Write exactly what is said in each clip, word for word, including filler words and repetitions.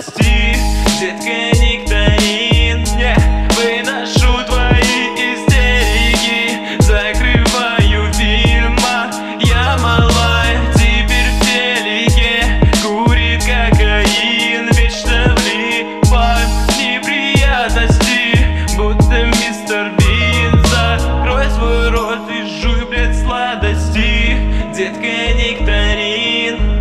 сладости. Детка, нектарин, я выношу твои истерики, закрываю фильма. Я малая, теперь в телеке, курит кокаин, вечно влипаю в неприятности, будто мистер Бин. Закрой свой рот и жуй, блядь, сладости. Детка, нектарин.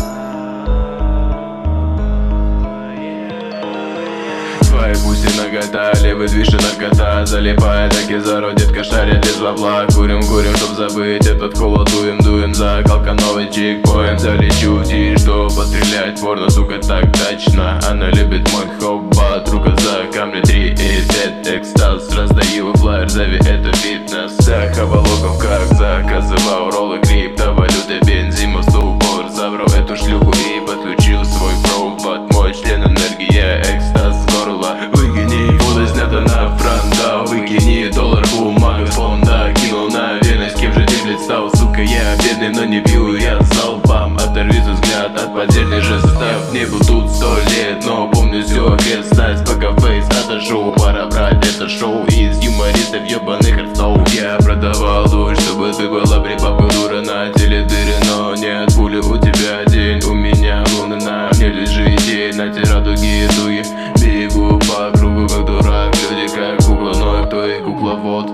Твои пуси нагота, левый движ и наркота залипает, так и зарод, детка шарит из бабла. Курим, курим, чтоб забыть этот холод, дуем, дуем, закалка, новый чекпоинт. Залечу тишь, что пострелять, порно, сука, так точно. Она любит мой хоббат, рука за камни, три и пять, экстаз. Раздаю флайер, зови это фитнес. Сахаволоков, как заказывал роллы, криптовалюта, бензин, ступор. Забрал эту шлюху и подключил свой провод. Мой член, энергия, экстаз с горла. Выкини, воду снято на фронта. Выкини доллар, бумага с фонда. Кинул на верность, кем же ты, блядь, стал? Сука, я бедный, но не пью, я залпом. Оторви взгляд от подземный жест. В небу тут сто лет, но помню всю окрестность. Пока фейс отошел, пора брать это шоу из юмористов ебаных ртов. Я продавал дождь, чтобы ты была припапка, дура, на теле дыры, но нет пули. У тебя день, у меня луна, на мне лежит день. На радуги дуи, бегу по кругу как дурак. Люди как кукла, но кто и кукловод.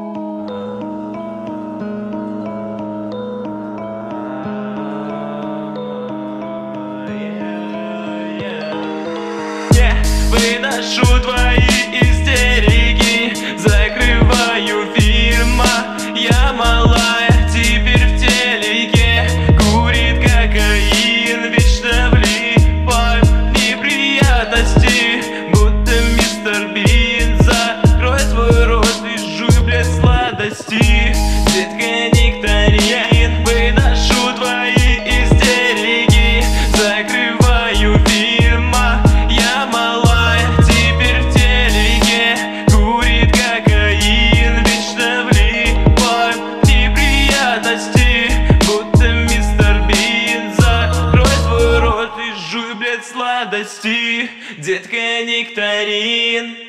Выношу твои истерики, закрываю фильма. Я малая, теперь в телеке, курит кокаин, вечно влипаю в неприятности, будто мистер Бин. Закрой свой рот и жуй, блядь, сладости. Детка, нектарин. Выношу твои истерики, закрываю фильма. Я малая, теперь в телеке, курит кокаин, вечно влипаю в неприятности, будто мистер Бин. Закрой свой рот и жуй, блядь, сладости. Детка, нектарин.